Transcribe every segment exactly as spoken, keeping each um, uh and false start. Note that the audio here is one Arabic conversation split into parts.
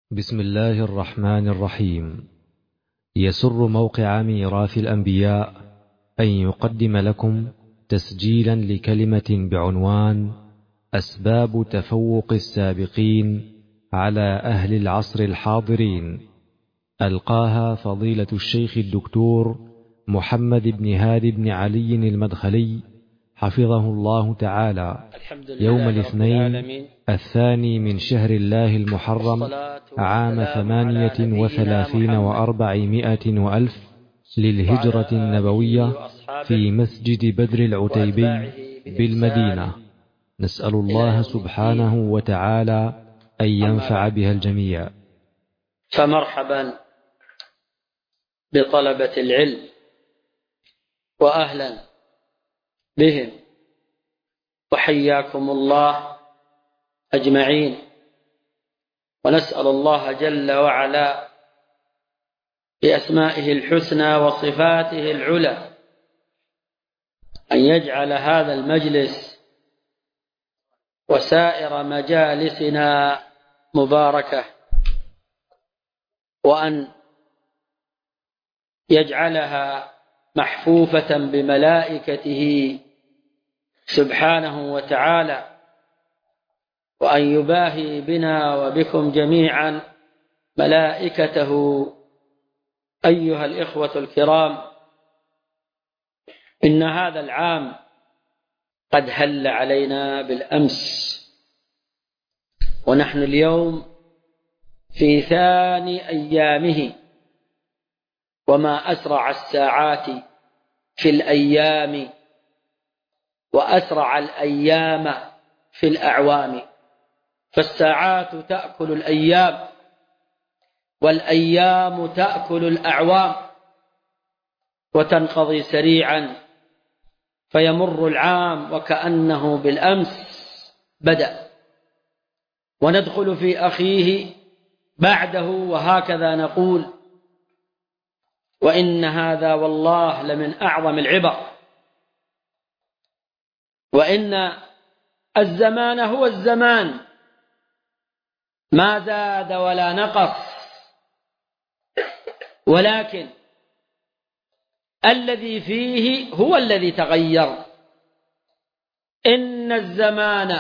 بسم الله الرحمن الرحيم. يسر موقع ميراث الأنبياء أن يقدم لكم تسجيلا لكلمة بعنوان أسباب تفوق السابقين على أهل العصر الحاضرين، ألقاها فضيلة الشيخ الدكتور محمد بن هادي بن علي المدخلي حفظه الله تعالى، يوم الاثنين الثاني من شهر الله المحرم عام ثمانية وثلاثين وأربعمائة وألف للهجرة النبوية في مسجد بدر العتيبي بالمدينة. نسأل الله سبحانه وتعالى أن ينفع بها الجميع. فمرحبا بطلبة العلم وأهلا بهم، وحياكم الله أجمعين. ونسأل الله جل وعلا بأسمائه الحسنى وصفاته العلى أن يجعل هذا المجلس وسائر مجالسنا مباركة، وأن يجعلها محفوفة بملائكته سبحانه وتعالى، وأن يباهي بنا وبكم جميعا ملائكته. أيها الإخوة الكرام، إن هذا العام قد هل علينا بالأمس، ونحن اليوم في ثاني أيامه. وما أسرع الساعات في الأيام، وأسرع الأيام في الأعوام. فالساعات تأكل الأيام، والأيام تأكل الأعوام، وتنقضي سريعا، فيمر العام وكأنه بالأمس بدأ، وندخل في أخيه بعده، وهكذا نقول. وإن هذا والله لمن أعظم العبر. وإن الزمان هو الزمان، ما زاد ولا نقص، ولكن الذي فيه هو الذي تغير. إن الزمان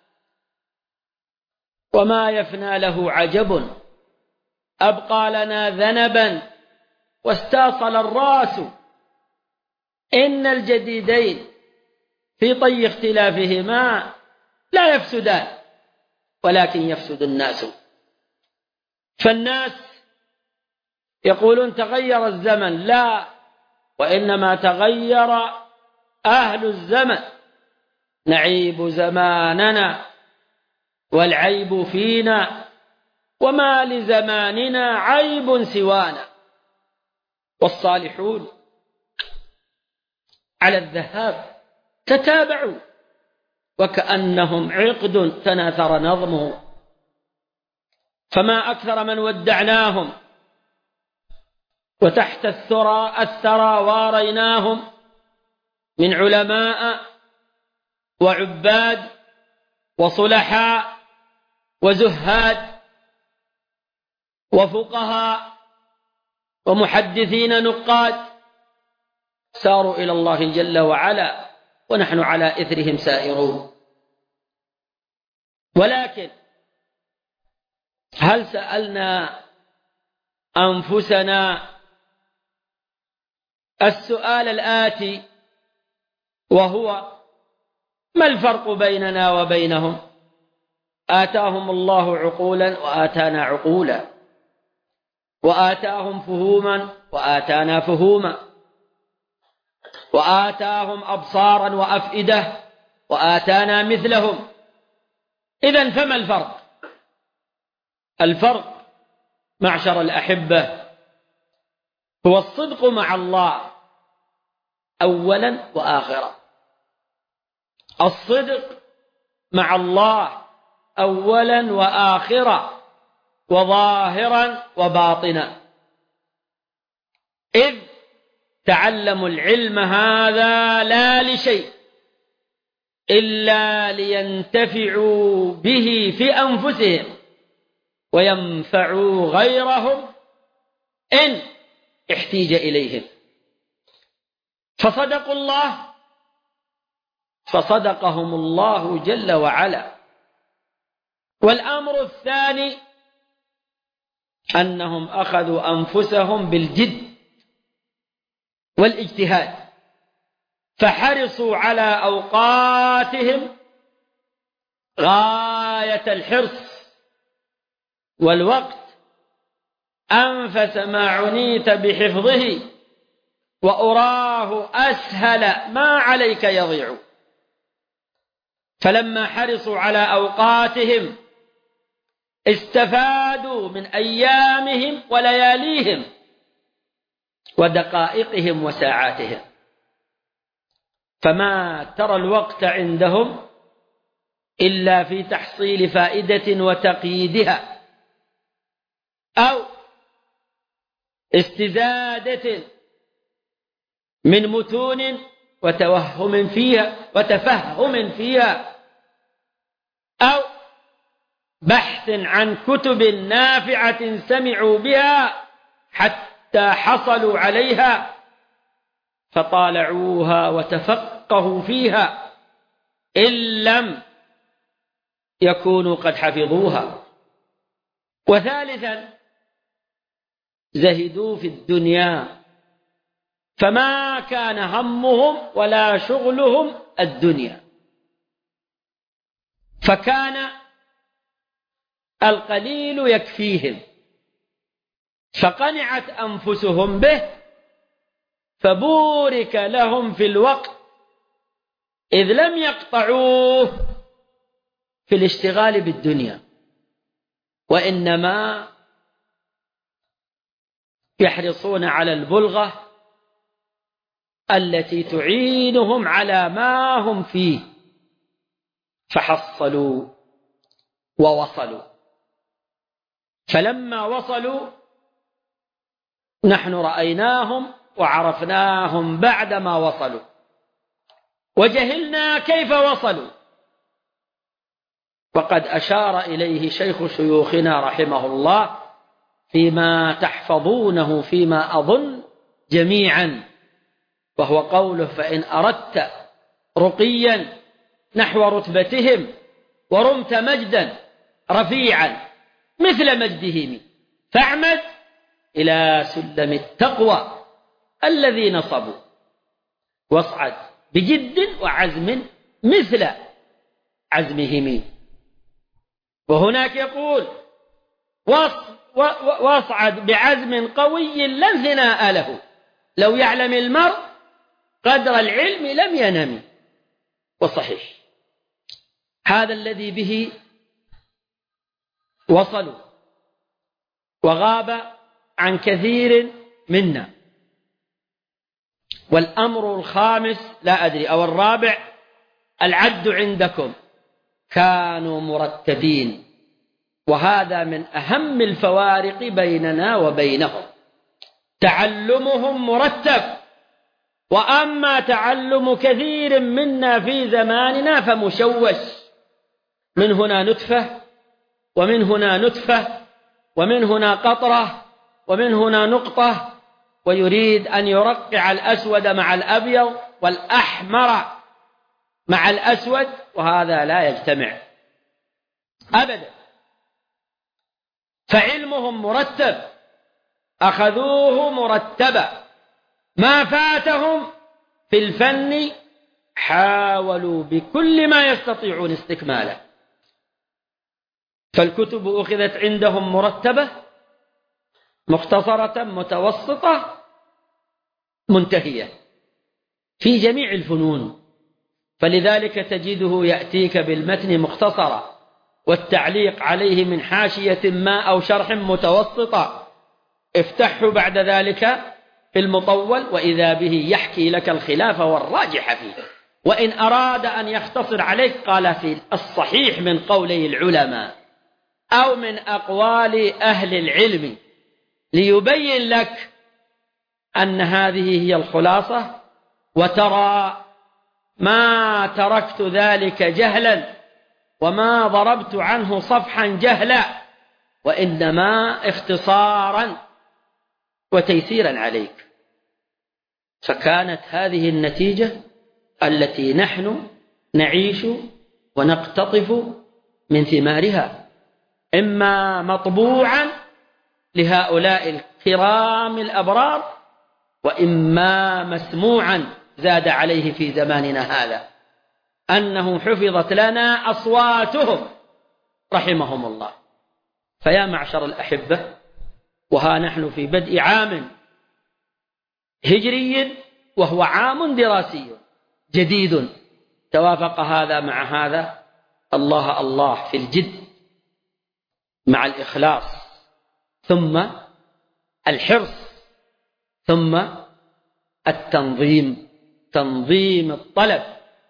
وما يفنى له عجب، أبقى لنا ذنبا واستاصل الراس. إن الجديدين في طي اختلافهما لا يفسدان، ولكن يفسد الناس. فالناس يقولون تغير الزمن، لا، وإنما تغير أهل الزمن. نعيب زماننا والعيب فينا، وما لزماننا عيب سوانا. والصالحون على الذهاب تتابعوا، وكأنهم عقد تناثر نظمه. فما أكثر من ودعناهم، وتحت الثرى الثرى واريناهم، من علماء وعباد وصلحاء وزهاد وفقهاء ومحدثين نقاد، ساروا إلى الله جل وعلا، ونحن على إثرهم سائرون. ولكن هل سألنا أنفسنا السؤال الآتي، وهو: ما الفرق بيننا وبينهم؟ آتاهم الله عقولا وآتانا عقولا، وآتاهم فهوما وآتانا فهوما، وآتاهم أبصارا وأفئدة وآتانا مثلهم. إذن فما الفرق؟ الفرق معشر الأحبة هو الصدق مع الله أولا وآخرا. الصدق مع الله أولا وآخرا، وظاهرا وباطنا. إذ تعلموا العلم هذا لا لشيء إلا لينتفعوا به في أنفسهم، وينفعوا غيرهم إن احتيج إليهم. فصدقوا الله فصدقهم الله جل وعلا. والأمر الثاني أنهم أخذوا أنفسهم بالجد والاجتهاد، فحرصوا على أوقاتهم غاية الحرص، والوقت أنفس ما عنيت بحفظه، وأراه أسهل ما عليك يضيع. فلما حرصوا على أوقاتهم استفادوا من أيامهم ولياليهم ودقائقهم وساعاتهم، فما ترى الوقت عندهم إلا في تحصيل فائدة وتقييدها، أو استزادة من متون وتوهم فيها وتفهم فيها، أو بحث عن كتب نافعة سمعوا بها حتى حصلوا عليها فطالعوها وتفقهوا فيها إن لم يكونوا قد حفظوها. وثالثا زهدوا في الدنيا، فما كان همهم ولا شغلهم الدنيا، فكان القليل يكفيهم، فقنعت أنفسهم به، فبورك لهم في الوقت إذ لم يقطعوه في الاشتغال بالدنيا، وإنما يحرصون على البلغة التي تعينهم على ما هم فيه، فحصلوا ووصلوا. فلما وصلوا نحن رأيناهم وعرفناهم بعدما وصلوا، وجهلنا كيف وصلوا، وقد أشار إليه شيخ شيوخنا رحمه الله فيما تحفظونه فيما أظن جميعا، وهو قوله: فإن أردت رقيا نحو رتبتهم ورمت مجدا رفيعا مثل مجدهم فاعمد إلى سلم التقوى الذي نصبوا، واصعد بجد وعزم مثل عزمهم. وهناك يقول: واصعد بعزم قوي لا انثناء له، لو يعلم المرء قدر العلم لم ينم. وصحيح هذا الذي به وصلوا وغاب عن كثير منا. والأمر الخامس لا أدري أو الرابع العد عندكم، كانوا مرتبين، وهذا من أهم الفوارق بيننا وبينهم. تعلمهم مرتب، وأما تعلم كثير منا في زماننا فمشوش، من هنا نتفة ومن هنا نتفة ومن هنا قطرة ومن هنا نقطة، ويريد أن يرقع الأسود مع الأبيض والأحمر مع الأسود، وهذا لا يجتمع أبدا. فعلمهم مرتب، أخذوه مرتبا، ما فاتهم في الفن حاولوا بكل ما يستطيعون استكماله. فالكتب أخذت عندهم مرتبة، مختصرة، متوسطة، منتهية في جميع الفنون. فلذلك تجده يأتيك بالمتن مختصرة، والتعليق عليه من حاشية ما أو شرح متوسطة، افتحه بعد ذلك في المطول وإذا به يحكي لك الخلاف والراجح فيه. وإن أراد أن يختصر عليك قال في الصحيح من قولي العلماء أو من أقوال أهل العلم، ليبين لك أن هذه هي الخلاصة. وترى ما تركت ذلك جهلا، وما ضربت عنه صفحا جهلا، وإنما اختصارا وتيسيرا عليك. فكانت هذه النتيجة التي نحن نعيش ونقتطف من ثمارها، إما مطبوعا لهؤلاء الكرام الأبرار، وإما مسموعا زاد عليه في زماننا هذا، أنه حفظت لنا أصواتهم رحمهم الله. فيا معشر الأحبة، وها نحن في بدء عام هجري وهو عام دراسي جديد، توافق هذا مع هذا. الله الله في الجد مع الإخلاص، ثم الحرص، ثم التنظيم، تنظيم الطلب،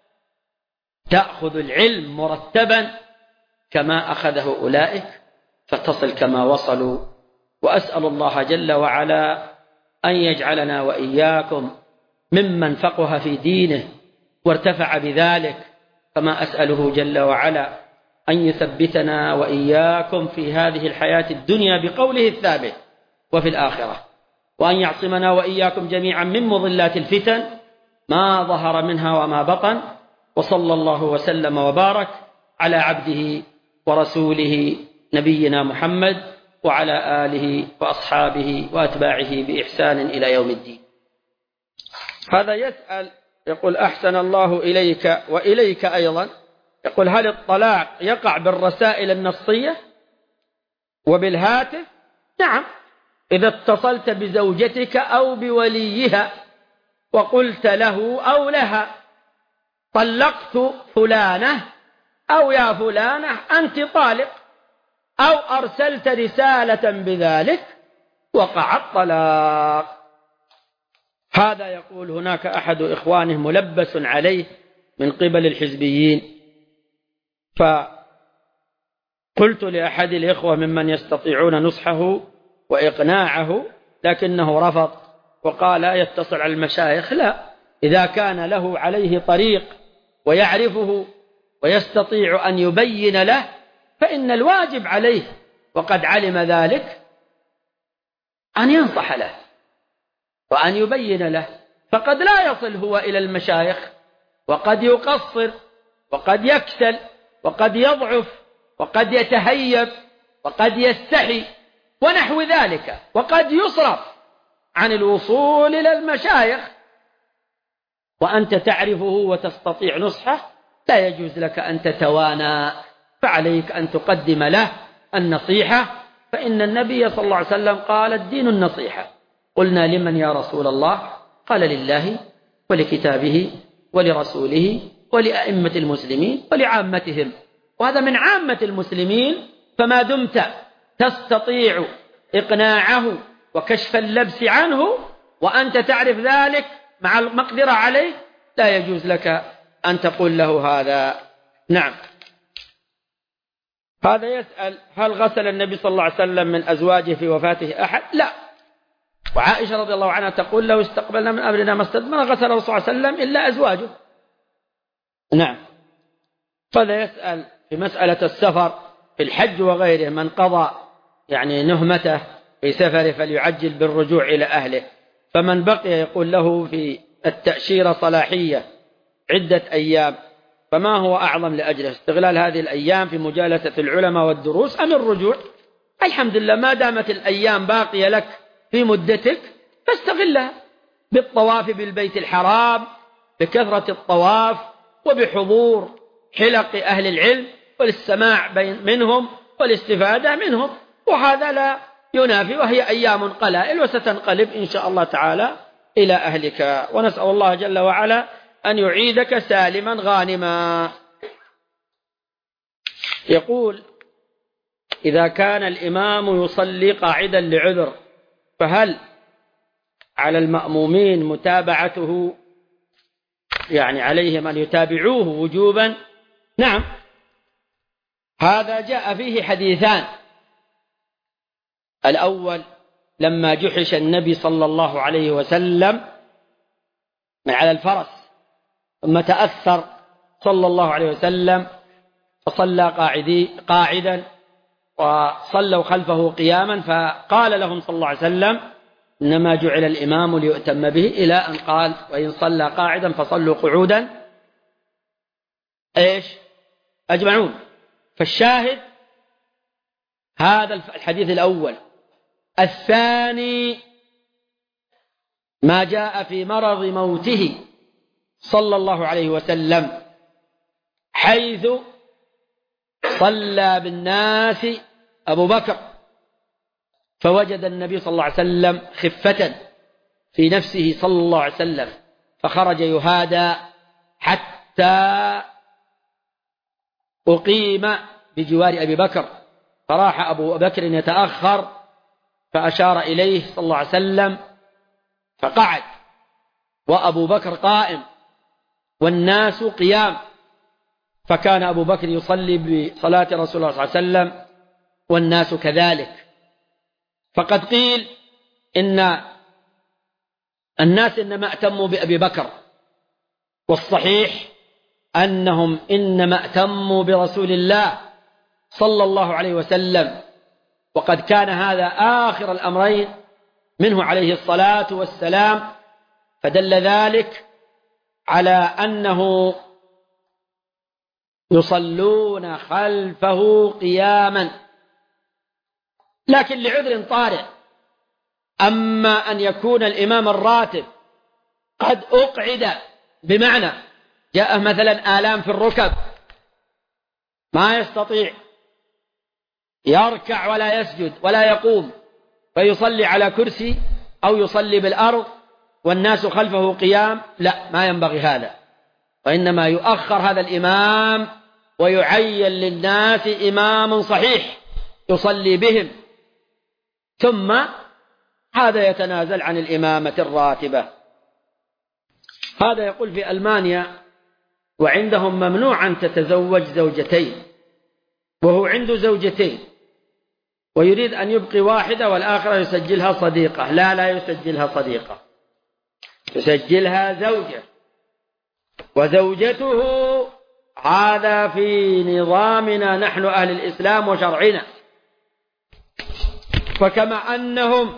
تأخذ العلم مرتبا كما أخذه أولئك فتصل كما وصلوا. وأسأل الله جل وعلا أن يجعلنا وإياكم ممن فقه في دينه وارتفع بذلك، كما أسأله جل وعلا أن يثبتنا وإياكم في هذه الحياة الدنيا بقوله الثابت وفي الآخرة، وأن يعصمنا وإياكم جميعا من مضلات الفتن ما ظهر منها وما بطن. وصلى الله وسلم وبارك على عبده ورسوله نبينا محمد وعلى آله وأصحابه وأتباعه بإحسان إلى يوم الدين. هذا يسأل يقول: أحسن الله إليك وإليك أيضا، يقول: هل الطلاق يقع بالرسائل النصية وبالهاتف؟ نعم، إذا اتصلت بزوجتك أو بوليها وقلت له أو لها: طلقت فلانة، أو يا فلانة أنت طالق، أو أرسلت رسالة بذلك، وقع الطلاق. هذا يقول هناك أحد إخوانه ملبس عليه من قبل الحزبيين، فقلت لأحد الإخوة ممن يستطيعون نصحه وإقناعه، لكنه رفض وقال: لا يتصل على المشايخ. لا، إذا كان له عليه طريق ويعرفه ويستطيع أن يبين له فإن الواجب عليه، وقد علم ذلك، أن ينصح له وأن يبين له. فقد لا يصل هو إلى المشايخ، وقد يقصر، وقد يكسل، وقد يضعف، وقد يتهيب، وقد يستحي ونحو ذلك، وقد يصرف عن الوصول إلى المشايخ، وأنت تعرفه وتستطيع نصحه، لا يجوز لك أن تتوانى، فعليك أن تقدم له النصيحة. فإن النبي صلى الله عليه وسلم قال: الدين النصيحة. قلنا: لمن يا رسول الله؟ قال: لله ولكتابه ولرسوله ولأئمة المسلمين ولعامتهم. وهذا من عامة المسلمين، فما دمت تستطيع إقناعه وكشف اللبس عنه وأنت تعرف ذلك مع المقدرة عليه، لا يجوز لك أن تقول له هذا. نعم. هذا يسأل: هل غسل النبي صلى الله عليه وسلم من أزواجه في وفاته أحد؟ لا. وعائشة رضي الله عنها تقول: لو استقبلنا من أمرنا ما استدبر غسل الرسول صلى الله عليه وسلم إلا أزواجه. نعم. فهذا يسأل في مسألة السفر في الحج وغيره: من قضى يعني نهمته في سفره فليعجل بالرجوع إلى أهله، فمن بقي يقول له في التأشيرة صلاحية عدة أيام، فما هو أعظم لأجله؟ استغلال هذه الأيام في مجالسة العلماء والدروس أم الرجوع؟ الحمد لله، ما دامت الأيام باقية لك في مدتك فاستغلها بالطواف بالبيت الحرام، بكثرة الطواف، وبحضور حلق أهل العلم والاستماع منهم والاستفادة منهم، وهذا لا ينافي، وهي أيام قلائل وستنقلب إن شاء الله تعالى إلى أهلك. ونسأل الله جل وعلا أن يعيدك سالما غانما. يقول: إذا كان الإمام يصلي قاعدا لعذر، فهل على المأمومين متابعته؟ يعني عليهم أن يتابعوه وجوبا؟ نعم، هذا جاء فيه حديثان. الأول: لما جحش النبي صلى الله عليه وسلم من على الفرس، ثم تأثر صلى الله عليه وسلم فصلى قاعدي قاعدا، وصلوا خلفه قياما، فقال لهم صلى الله عليه وسلم إنما جعل الإمام ليؤتم به، إلى أن قال وإن صلى قاعدا فصلوا قعودا إيش أجمعون. فالشاهد هذا الحديث الأول. الثاني ما جاء في مرض موته صلى الله عليه وسلم، حيث صلى بالناس أبو بكر، فوجد النبي صلى الله عليه وسلم خفة في نفسه صلى الله عليه وسلم، فخرج يهادى حتى أقيم بجوار أبي بكر، فراح أبو بكر يتأخر فأشار إليه صلى الله عليه وسلم فقعد، وأبو بكر قائم والناس قيام، فكان أبو بكر يصلي بصلاة رسول الله صلى الله عليه وسلم والناس كذلك. فقد قيل إن الناس إنما اتموا بأبي بكر، والصحيح أنهم إنما اتموا برسول الله صلى الله عليه وسلم، وقد كان هذا آخر الأمرين منه عليه الصلاة والسلام، فدل ذلك على أنه يصلون خلفه قياما، لكن لعذر طارئ. أما أن يكون الإمام الراتب قد أقعد، بمعنى جاء مثلا آلام في الركب ما يستطيع يركع ولا يسجد ولا يقوم، فيصلي على كرسي أو يصلي بالأرض والناس خلفه قيام، لا، ما ينبغي هذا، وإنما يؤخر هذا الإمام ويعين للناس إمام صحيح يصلي بهم، ثم هذا يتنازل عن الإمامة الراتبة. هذا يقول في ألمانيا وعندهم ممنوع أن تتزوج زوجتين، وهو عنده زوجتين ويريد أن يبقي واحدة والآخرة يسجلها صديقة. لا لا يسجلها صديقة، يسجلها زوجة، وزوجته هذا في نظامنا نحن أهل الإسلام وشرعنا. فكما أنهم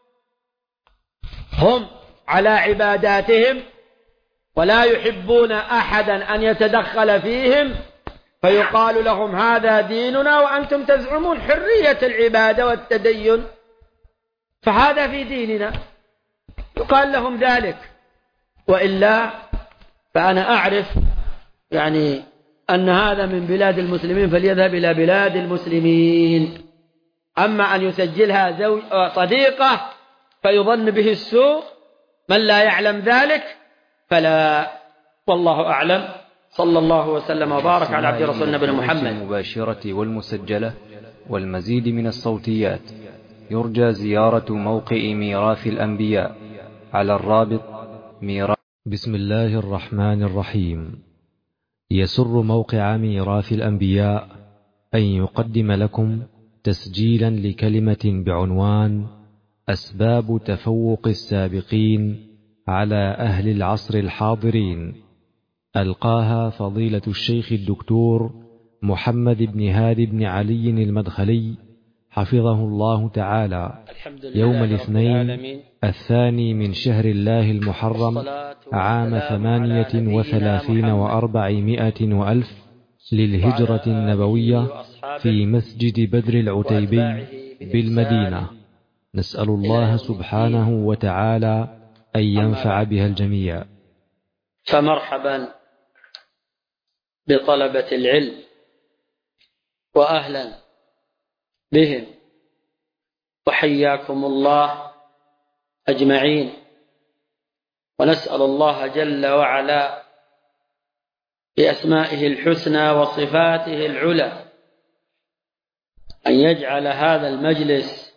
هم على عباداتهم ولا يحبون أحدا أن يتدخل فيهم، فيقال لهم هذا ديننا وأنتم تزعمون حرية العبادة والتدين، فهذا في ديننا، يقال لهم ذلك. وإلا فأنا أعرف يعني أن هذا من بلاد المسلمين فليذهب إلى بلاد المسلمين. أما أن يسجلها زوج صديقة فيظن به السوء من لا يعلم ذلك فلا، والله أعلم. صلى الله وسلم وبارك على عبد رسولنا بن محمد. المباشرة والمسجلة والمزيد من الصوتيات يرجى زيارة موقع ميراث الأنبياء على الرابط ميراث. بسم الله الرحمن الرحيم. يسر موقع ميراث الأنبياء أن يقدم لكم تسجيلا لكلمة بعنوان أسباب تفوق السابقين على أهل العصر الحاضرين، ألقاها فضيلة الشيخ الدكتور محمد بن هادي بن علي المدخلي حفظه الله تعالى، يوم الاثنين الثاني من شهر الله المحرم عام ثمانية وثلاثين وأربعمائة وألف للهجرة النبوية في مسجد بدر العتيبي بالمدينة. نسأل الله سبحانه وتعالى أن ينفع بها الجميع. فمرحبا بطلبة العلم وأهلا بهم، وحياكم الله أجمعين، ونسأل الله جل وعلا بأسمائه الحسنى وصفاته العلى أن يجعل هذا المجلس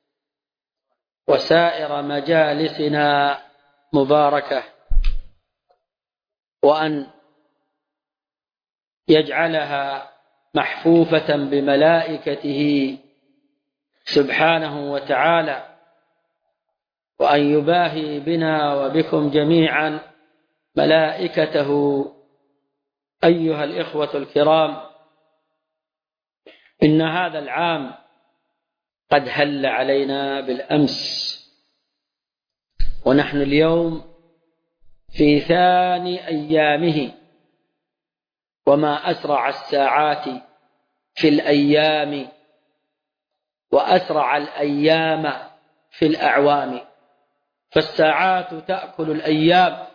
وسائر مجالسنا مباركة، وأن يجعلها محفوفة بملائكته سبحانه وتعالى، وأن يباهي بنا وبكم جميعا ملائكته. أيها الإخوة الكرام، إن هذا العام قد هل علينا بالأمس، ونحن اليوم في ثاني أيامه، وما أسرع الساعات في الأيام وأسرع الأيام في الأعوام. فالساعات تأكل الأيام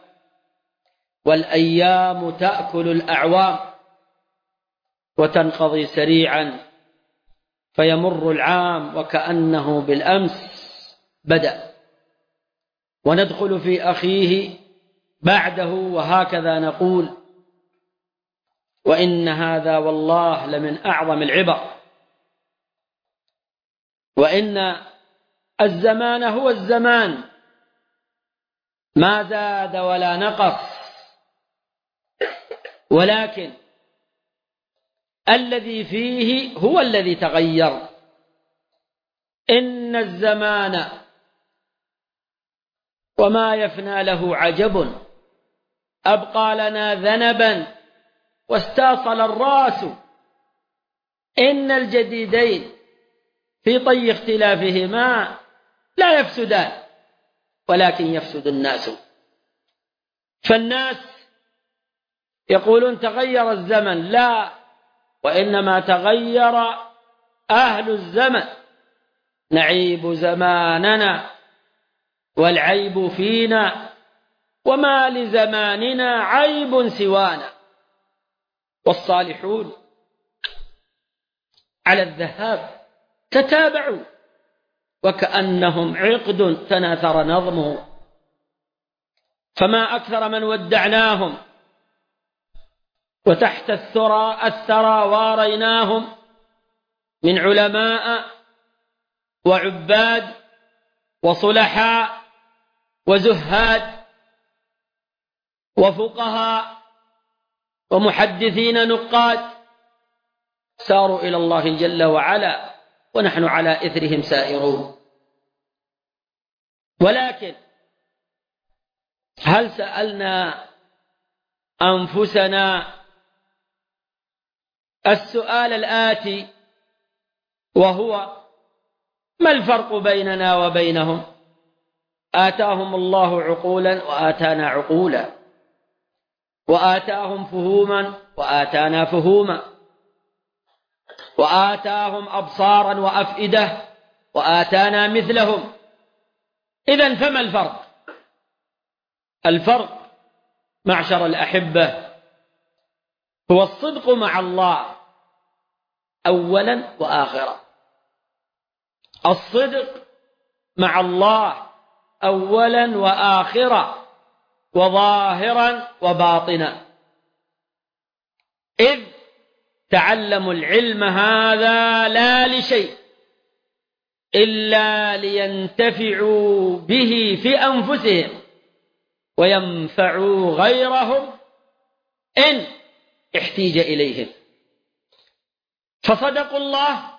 والأيام تأكل الأعوام، وتنقضي سريعا، فيمر العام وكأنه بالأمس بدأ، وندخل في أخيه بعده، وهكذا نقول. وإن هذا والله لمن أعظم العبر، وإن الزمان هو الزمان، ما زاد ولا نقص، ولكن الذي فيه هو الذي تغير. إن الزمان وما يفنى له عجب، أبقى لنا ذنبا واستاصل الراس. إن الجديدين في طي اختلافهما لا يفسدان، ولكن يفسد الناس. فالناس يقولون تغير الزمن، لا، وإنما تغير أهل الزمن. نعيب زماننا والعيب فينا، وما لزماننا عيب سوانا. والصالحون على الذهاب تتابعوا، وكأنهم عقد تناثر نظمه. فما أكثر من ودعناهم وتحت الثرى الثرى واريناهم من علماء وعباد وصلحاء وزهاد وفقهاء ومحدثين نقاد، ساروا إلى الله جل وعلا، ونحن على إثرهم سائرون. ولكن هل سألنا أنفسنا السؤال الآتي، وهو: ما الفرق بيننا وبينهم؟ آتاهم الله عقولا وآتانا عقولا، وآتاهم فهوما وآتانا فهوما، وآتاهم أبصارا وأفئدة وآتانا مثلهم. إذن فما الفرق؟ الفرق معشر الأحبة هو الصدق مع الله أولا وآخرا. الصدق مع الله أولا وآخرا، وظاهرا وباطنا. إذ تعلموا العلم هذا لا لشيء إلا لينتفعوا به في أنفسهم وينفعوا غيرهم إن احتيج إليهم. فصدقوا الله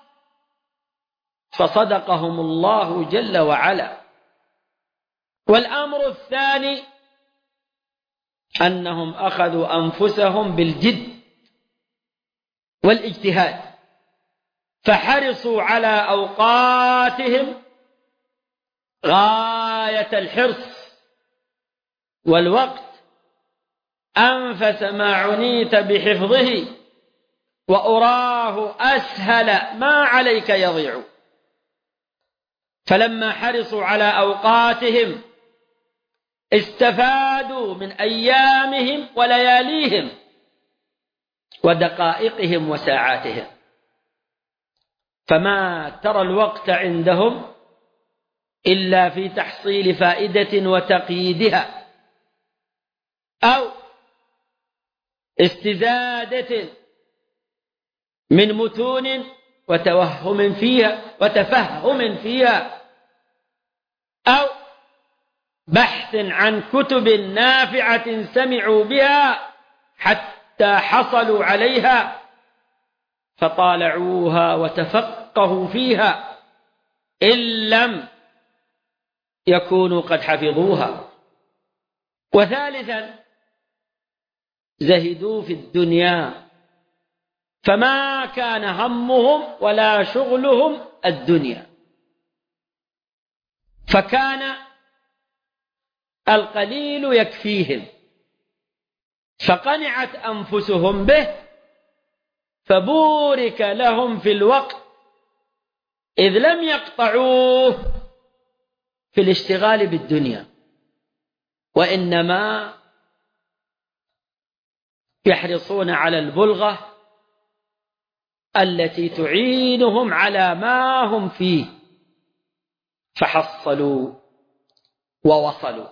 فصدقهم الله جل وعلا. والأمر الثاني أنهم أخذوا أنفسهم بالجد والاجتهاد، فحرصوا على أوقاتهم غاية الحرص، والوقت أنفس ما عنيت بحفظه، وأراه أسهل ما عليك يضيع. فلما حرصوا على أوقاتهم استفادوا من أيامهم ولياليهم ودقائقهم وساعاتهم، فما ترى الوقت عندهم إلا في تحصيل فائدة وتقييدها، أو استزادة من متون وتوهم فيها وتفهم فيها، أو بحث عن كتب نافعة سمعوا بها حتى حصلوا عليها فطالعوها وتفقهوا فيها إن لم يكونوا قد حفظوها. وثالثا زهدوا في الدنيا فما كان همهم ولا شغلهم الدنيا، فكان القليل يكفيهم، فقنعت أنفسهم به، فبورك لهم في الوقت إذ لم يقطعوه في الاشتغال بالدنيا، وإنما يحرصون على البلغة التي تعينهم على ما هم فيه، فحصلوا ووصلوا.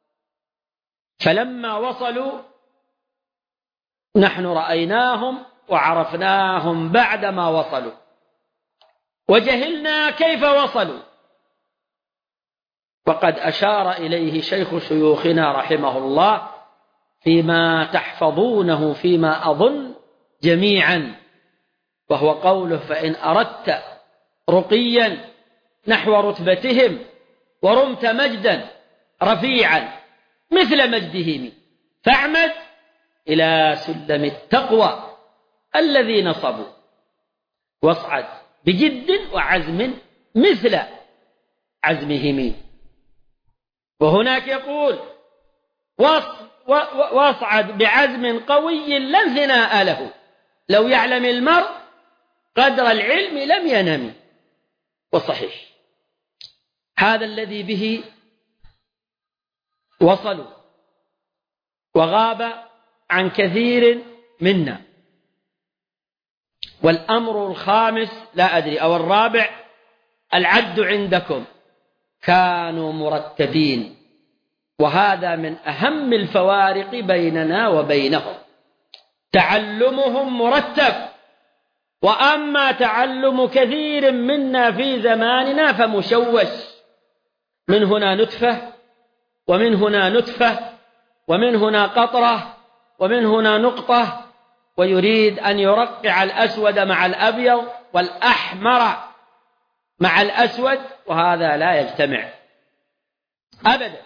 فلما وصلوا نحن رأيناهم وعرفناهم بعدما وصلوا، وجهلنا كيف وصلوا، وقد أشار إليه شيخ شيوخنا رحمه الله فيما تحفظونه فيما أظن جميعا، وهو قوله: فإن أردت رقيا نحو رتبتهم ورمت مجدا رفيعا مثل مجدهم فاعمد إلى سلم التقوى الذي نصبوا، واصعد بجد وعزم مثل عزمهم. وهناك يقول: واصعد بعزم قوي لا انثناء له، لو يعلم المرء قدر العلم لم ينم. وصحيح هذا الذي به وصلوا، وغاب عن كثير منا. والأمر الخامس لا أدري أو الرابع العد عندكم: كانوا مرتبين، وهذا من أهم الفوارق بيننا وبينهم. تعلمهم مرتب، وأما تعلم كثير منا في زماننا فمشوش، من هنا نتفة، ومن هنا نتفة، ومن هنا قطرة، ومن هنا نقطة، ويريد أن يرقع الأسود مع الأبيض والأحمر مع الأسود، وهذا لا يجتمع أبدا.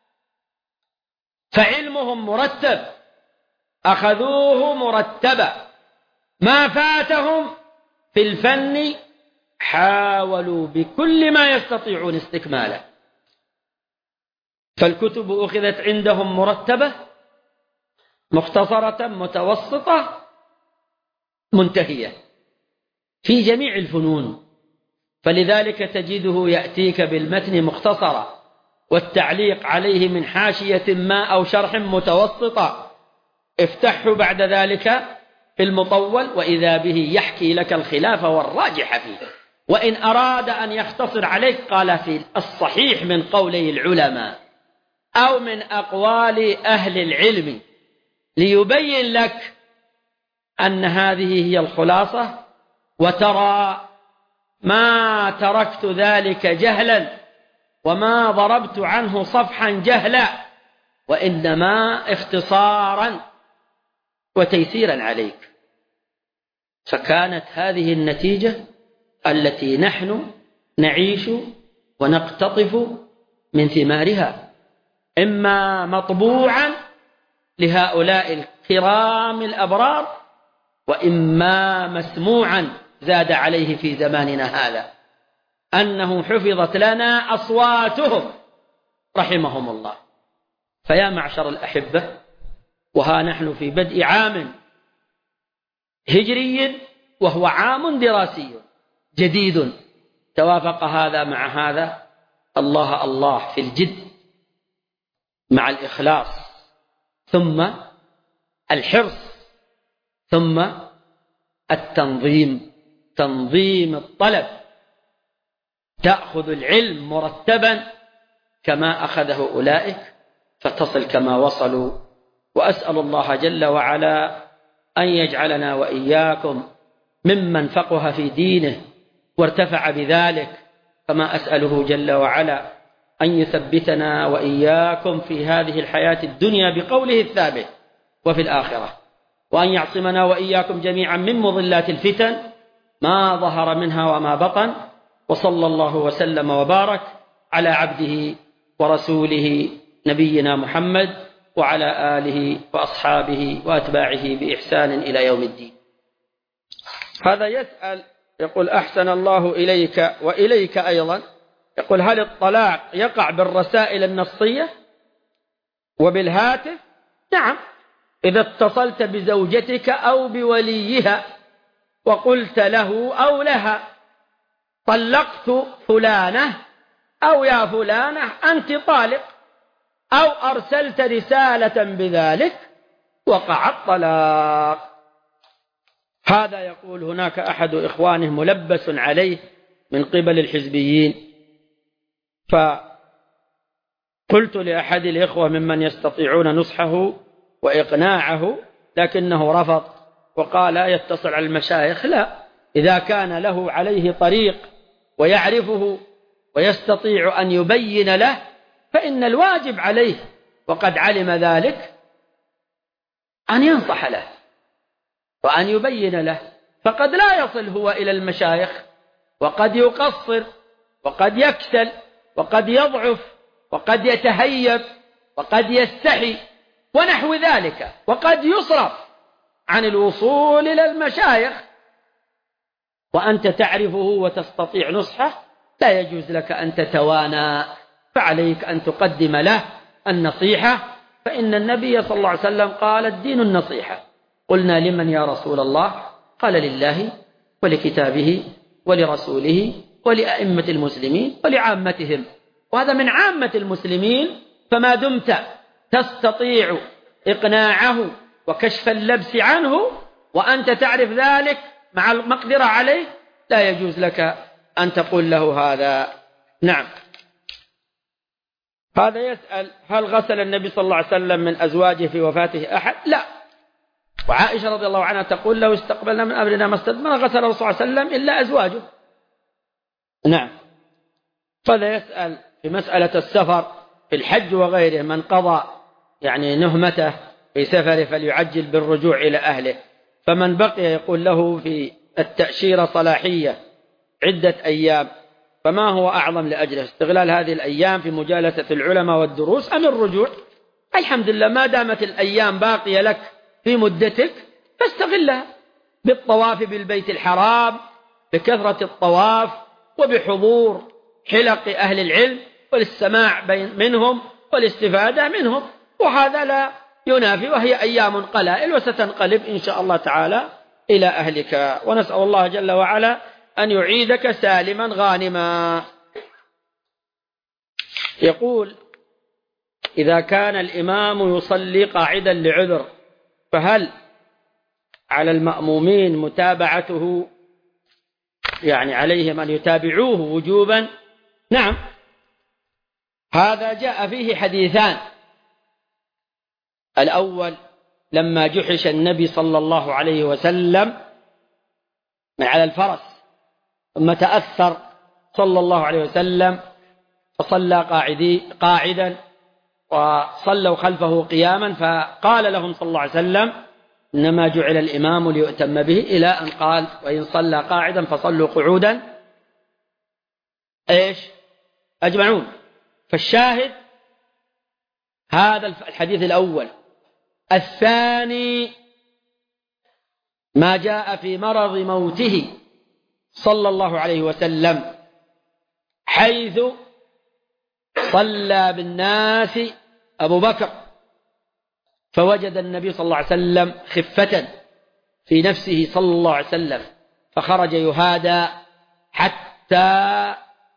فعلمهم مرتب، أخذوه مرتبا، ما فاتهم في الفن حاولوا بكل ما يستطيعون استكماله. فالكتب أخذت عندهم مرتبة، مختصرة، متوسطة، منتهية في جميع الفنون. فلذلك تجده يأتيك بالمتن مختصرة، والتعليق عليه من حاشية ما أو شرح متوسطة، افتحه بعد ذلك في المطول وإذا به يحكي لك الخلاف والراجح فيه. وإن أراد أن يختصر عليك قال في الصحيح من قولي العلماء أو من أقوال أهل العلم، ليبين لك أن هذه هي الخلاصة. وترى ما تركت ذلك جهلا وما ضربت عنه صفحا جهلا، وإنما اختصارا وتيسيرا عليك. فكانت هذه النتيجة التي نحن نعيش ونقتطف من ثمارها، إما مطبوعا لهؤلاء الكرام الأبرار، وإما مسموعا زاد عليه في زماننا هذا أنه حفظت لنا أصواتهم رحمهم الله. فيا معشر الأحبة، وها نحن في بدء عام هجري وهو عام دراسي جديد، توافق هذا مع هذا. الله الله في الجد مع الإخلاص، ثم الحرص، ثم التنظيم، تنظيم الطلب، تأخذ العلم مرتبا كما أخذه أولئك فتصل كما وصلوا. وأسأل الله جل وعلا أن يجعلنا وإياكم ممن فقه في دينه وارتفع بذلك، كما أسأله جل وعلا أن يثبتنا وإياكم في هذه الحياة الدنيا بقوله الثابت وفي الآخرة، وأن يعصمنا وإياكم جميعا من مضلات الفتن ما ظهر منها وما بطن. وصلى الله وسلم وبارك على عبده ورسوله نبينا محمد وعلى آله وأصحابه وأتباعه بإحسان إلى يوم الدين. هذا يسأل يقول أحسن الله إليك وإليك أيضا، يقول هل الطلاق يقع بالرسائل النصية وبالهاتف؟ نعم، إذا اتصلت بزوجتك أو بوليها وقلت له أو لها طلقت فلانة أو يا فلانة أنت طالق، أو أرسلت رسالة بذلك، وقع الطلاق. هذا يقول هناك أحد إخوانه ملبس عليه من قبل الحزبيين، فقلت لأحد الإخوة ممن يستطيعون نصحه وإقناعه لكنه رفض وقال لا يتصل على المشايخ. لا، إذا كان له عليه طريق ويعرفه ويستطيع أن يبين له فإن الواجب عليه وقد علم ذلك أن ينصح له وأن يبين له، فقد لا يصل هو إلى المشايخ، وقد يقصر وقد يكسل وقد يضعف وقد يتهيب وقد يستحي ونحو ذلك، وقد يصرف عن الوصول إلى المشايخ، وأنت تعرفه وتستطيع نصحه، لا يجوز لك أن تتوانى، فعليك أن تقدم له النصيحة، فإن النبي صلى الله عليه وسلم قال الدين النصيحة. قلنا لمن يا رسول الله؟ قال لله ولكتابه ولرسوله ولأئمة المسلمين ولعامتهم، وهذا من عامة المسلمين، فما دمت تستطيع إقناعه وكشف اللبس عنه وأنت تعرف ذلك مع المقدرة عليه، لا يجوز لك أن تقول له هذا. نعم. هذا يسأل هل غسل النبي صلى الله عليه وسلم من أزواجه في وفاته أحد؟ لا، وعائشة رضي الله عنها تقول لو استقبلنا من أمرنا ما استدبر غسل الرسول صلى الله عليه وسلم إلا أزواجه. نعم. فهذا يسأل في مسألة السفر في الحج وغيره، من قضى يعني نهمته في سفره فليعجل بالرجوع إلى أهله، فمن بقي يقول له في التأشيرة صلاحية عدة أيام، فما هو أعظم لأجله؟ استغلال هذه الأيام في مجالسة العلماء والدروس أم الرجوع؟ الحمد لله، ما دامت الأيام باقية لك في مدتك فاستغلها بالطواف بالبيت الحرام، بكثرة الطواف وبحضور حلق أهل العلم والاستماع منهم والاستفادة منهم، وهذا لا ينافي، وهي أيام قلائل وستنقلب إن شاء الله تعالى إلى أهلك، ونسأل الله جل وعلا أن يعيدك سالما غانما. يقول إذا كان الإمام يصلي قاعدا لعذر فهل على المأمومين متابعته، يعني عليهم أن يتابعوه وجوبا؟ نعم، هذا جاء فيه حديثان. الأول لما جحش النبي صلى الله عليه وسلم من على الفرس ثم تأثر صلى الله عليه وسلم فصلى قاعدي قاعدا وصلوا خلفه قياما، فقال لهم صلى الله عليه وسلم إنما جعل الإمام ليؤتم به، إلى أن قال وإن صلى قاعدا فصلوا قعودا إيش أجمعون. فالشاهد هذا الحديث الأول. الثاني ما جاء في مرض موته صلى الله عليه وسلم، حيث صلى بالناس أبو بكر فوجد النبي صلى الله عليه وسلم خفة في نفسه صلى الله عليه وسلم، فخرج يهادى حتى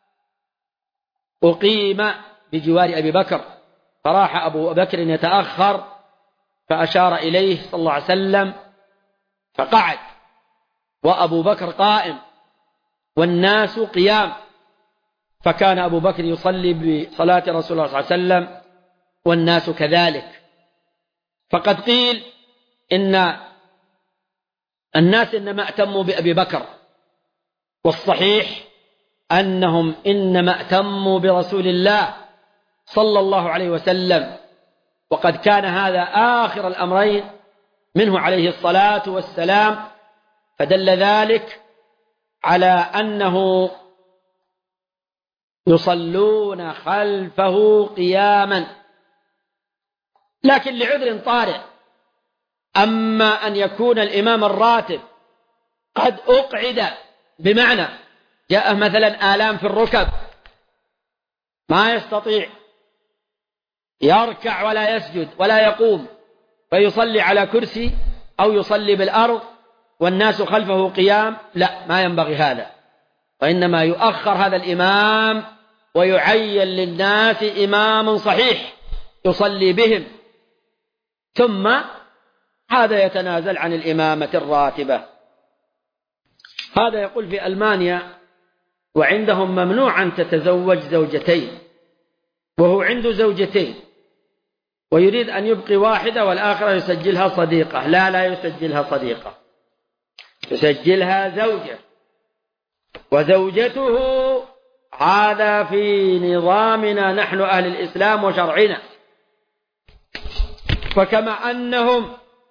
أقيم بجوار أبي بكر، فراح أبو بكر يتأخر فأشار إليه صلى الله عليه وسلم فقعد، وأبو بكر قائم والناس قيام، فكان أبو بكر يصلي بصلاة رسول الله صلى الله عليه وسلم والناس كذلك. فقد قيل إن الناس إنما أتموا بأبي بكر، والصحيح أنهم إنما أتموا برسول الله صلى الله عليه وسلم، وقد كان هذا آخر الأمرين منه عليه الصلاة والسلام، فدل ذلك على أنه يصلون خلفه قياما، لكن لعذر طارئ. أما أن يكون الإمام الراتب قد أقعد، بمعنى جاء مثلا آلام في الركب ما يستطيع يركع ولا يسجد ولا يقوم، فيصلي على كرسي أو يصلي بالأرض والناس خلفه قيام، لا، ما ينبغي هذا، وإنما يؤخر هذا الإمام ويعين للناس إمام صحيح يصلي بهم، ثم هذا يتنازل عن الإمامة الراتبة. هذا يقول في ألمانيا وعندهم ممنوع أن تتزوج زوجتين، وهو عنده زوجتين ويريد أن يبقي واحدة والآخرة يسجلها صديقة. لا لا يسجلها صديقة، يسجلها زوجة، وزوجته هذا في نظامنا نحن أهل الإسلام وشرعنا. فكما أنهم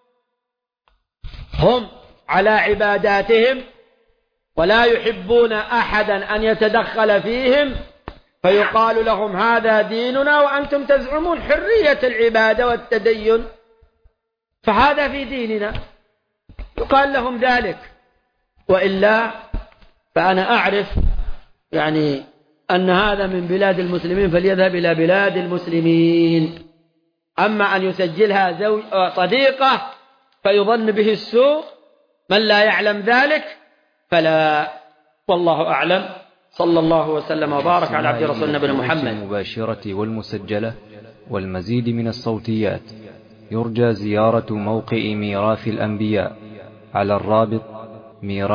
هم على عباداتهم ولا يحبون أحدا أن يتدخل فيهم، فيقال لهم هذا ديننا وأنتم تزعمون حرية العبادة والتدين، فهذا في ديننا، يقال لهم ذلك. وإلا فأنا أعرف يعني أن هذا من بلاد المسلمين فليذهب إلى بلاد المسلمين. أما أن يسجلها زوج صديقة فيظن به السوء من لا يعلم ذلك فلا، والله أعلم. صلى الله وسلم وبارك على عبد رسول نبينا محمد. المباشرة والمسجلة والمزيد من الصوتيات يرجى زيارة موقع ميراث الأنبياء على الرابط ميراث